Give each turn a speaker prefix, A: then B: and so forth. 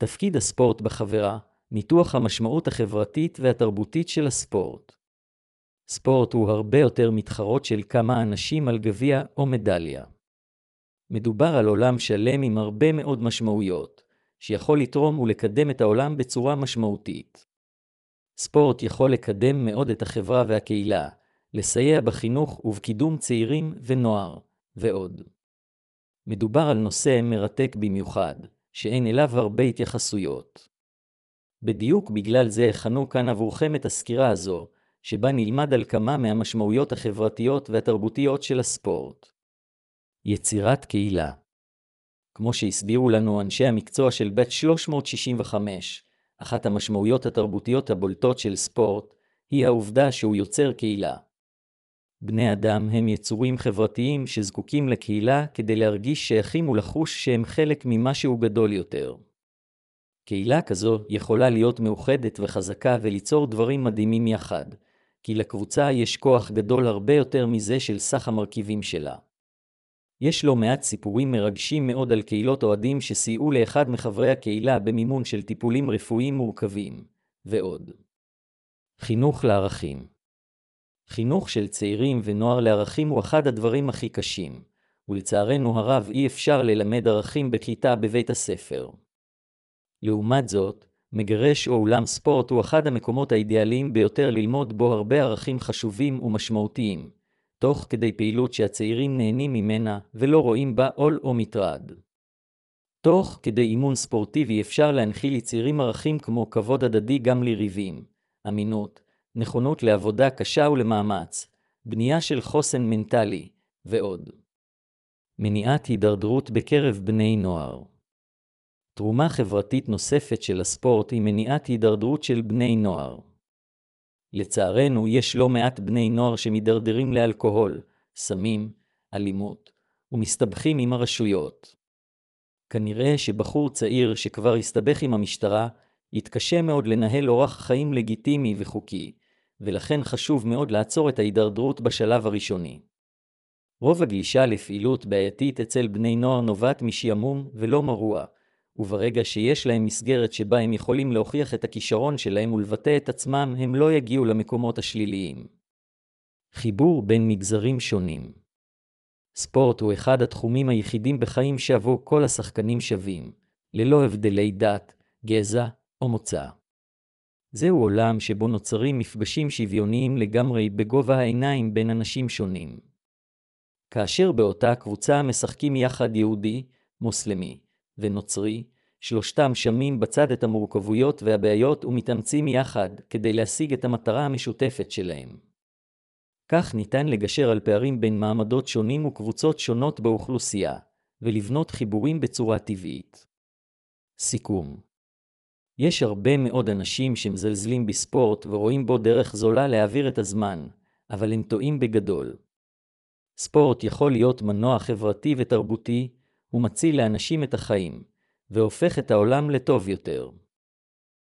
A: תפקיד הספורט בחברה, ניתוח המשמעות החברתית והתרבותית של הספורט. ספורט הוא הרבה יותר מתחרות של כמה אנשים על גביע או מדליה. מדובר על עולם שלם עם הרבה מאוד משמעויות, שיכול לתרום ולקדם את העולם בצורה משמעותית. ספורט יכול לקדם מאוד את החברה והקהילה, לסייע בחינוך ובקידום צעירים ונוער, ועוד. מדובר על נושא מרתק במיוחד, שאין אליו הרבה התייחסויות. בדיוק בגלל זה הכנו כאן עבורכם את הסקירה הזו, שבה נלמד על כמה מהמשמעויות החברתיות והתרבותיות של הספורט. יצירת קהילה. כמו שהסבירו לנו אנשי המקצוע של בית 365, אחת המשמעויות התרבותיות הבולטות של ספורט, היא העובדה שהוא יוצר קהילה. בני אדם הם יצורים חברתיים שזקוקים לקהילה כדי להרגיש שייכים ולחוש שהם חלק ממשהו גדול יותר. קהילה כזו יכולה להיות מאוחדת וחזקה וליצור דברים מדהימים יחד, כי לקבוצה יש כוח גדול הרבה יותר מזה של סך המרכיבים שלה. יש לא מעט סיפורים מרגשים מאוד על קהילות אוהדים שסייעו לאחד מחברי הקהילה במימון של טיפולים רפואיים מורכבים, ועוד. חינוך לערכים. חינוך של צעירים ונוער לערכים הוא אחד הדברים הכי קשים, ולצערנו הרב אי אפשר ללמד ערכים בכיתה בבית הספר. לעומת זאת, מגרש או אולם ספורט הוא אחד המקומות האידיאליים ביותר ללמוד בו הרבה ערכים חשובים ומשמעותיים, תוך כדי פעילות שהצעירים נהנים ממנה ולא רואים בה עול או מטרד. תוך כדי אימון ספורטיבי אפשר להנחיל לצעירים ערכים כמו כבוד הדדי גם ליריבים, אמינות, נכונות לעבודה קשה ולמאמץ, בנייה של חוסן מנטלי, ועוד. מניעת הידרדרות בקרב בני נוער. תרומה חברתית נוספת של הספורט היא מניעת הידרדרות של בני נוער. לצערנו יש לא מעט בני נוער שמדרדרים לאלכוהול, סמים, אלימות, ומסתבכים עם הרשויות. כנראה שבחור צעיר שכבר הסתבך עם המשטרה, יתקשה מאוד לנהל אורח חיים לגיטימי וחוקי, ולכן חשוב מאוד לעצור את ההידרדרות בשלב הראשוני. רוב הגלישה לפעילות בעייתית אצל בני נוער נובעת משעמום ולא מרוע, וברגע שיש להם מסגרת שבה הם יכולים להוכיח את הכישרון שלהם ולבטא את עצמם, הם לא יגיעו למקומות השליליים. חיבור בין מגזרים שונים. ספורט הוא אחד התחומים היחידים בחיים שעבו כל השחקנים שווים, ללא הבדלי דת, גזע או מוצא. זהו עולם שבו נוצרים מפגשים שוויוניים לגמרי בגובה העיניים בין אנשים שונים. כאשר באותה קבוצה משחקים יחד יהודי, מוסלמי ונוצרי, שלושתם שמים בצד את המורכבויות והבעיות ומתאמצים יחד כדי להשיג את המטרה המשותפת שלהם. כך ניתן לגשר על פערים בין מעמדות שונים וקבוצות שונות באוכלוסייה, ולבנות חיבורים בצורה טבעית. סיכום. יש הרבה מאוד אנשים שמזלזלים בספורט ורואים בו דרך זולה להעביר את הזמן, אבל הם טועים בגדול. ספורט יכול להיות מנוע חברתי ותרבותי, הוא מציל לאנשים את החיים, והופך את העולם לטוב יותר.